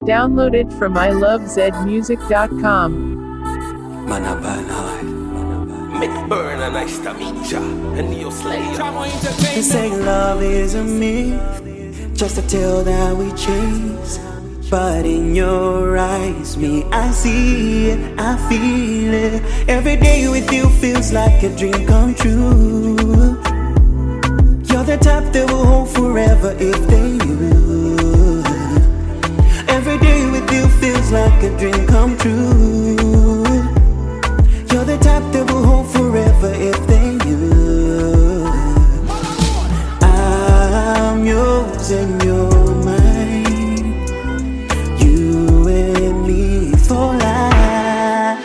Downloaded from ilovezmusic.com. McBurner, nice to meet ya. And Neo Slayer. They say love is a myth, just a tale that we chase. But in your eyes, me, I see it, I feel it. Every day with you feels like a dream come true. You're the type that will hold forever if they knew. Every day with you feels like a dream come true. You're the type that will hold forever if they knew. I'm yours and you're mine. You and me for life.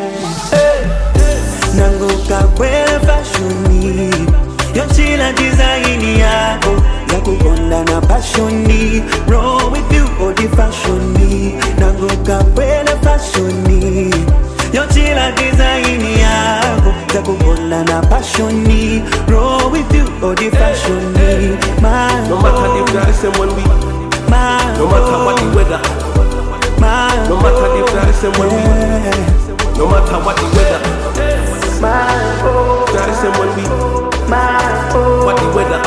Nango kabwela fashoni. Yoshila design yako yakukonda na passioni. Roll with you all the fashioni. Nango kabwela fashoni. Yoshila design yako yakukonda na passioni. Roll with you all the fashioni. No matter the price and when we, no matter what the weather, no matter the price and when we, no matter what the weather, price and when we, what the weather,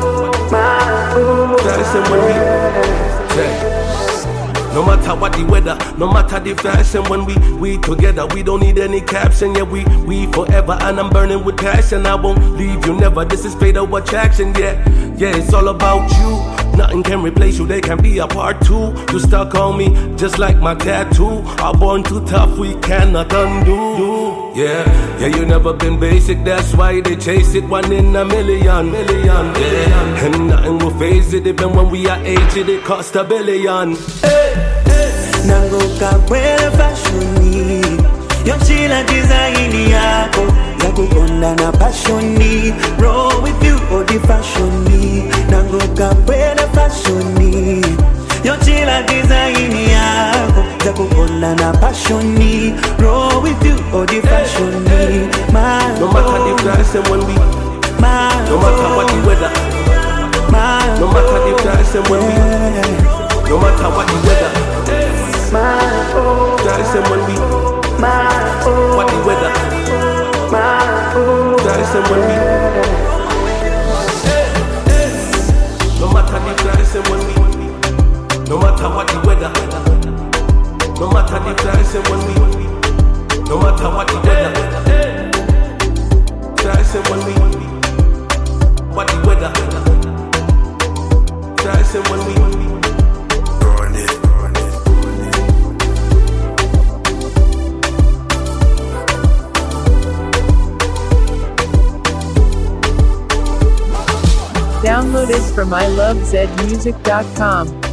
price and when we, yeah. No matter what the weather, no matter the fashion, when we together, we don't need any caption. Yeah, we forever, and I'm burning with passion. I won't leave you never. This is fatal attraction. Yeah, it's all about you. Nothing can replace you. They can be a part two. You stuck on me, just like my tattoo. I'm born too tough, we cannot undo. Yeah, you never been basic. That's why they chase it. 1 in a million. Yeah, and nothing will phase it. Even when we are aged, it cost $1 billion. Nango kabwela fashoni. Yoshila design yako yakukonda na passioni. Roll with you all the fashioni. Nango kabwela fashoni. Yoshila design yako yakukonda na passioni. Roll with you all the fashioni. No matter the price and when we, no matter what the weather, no matter the price and when we, no matter what the weather, price and when we, what the weather, price and when we, no matter the price and when we, no matter what the weather, no matter the price and when we, no matter what the weather, price and when we, what the weather, price and when we, burn it. Downloaded from ilovezmusic.com.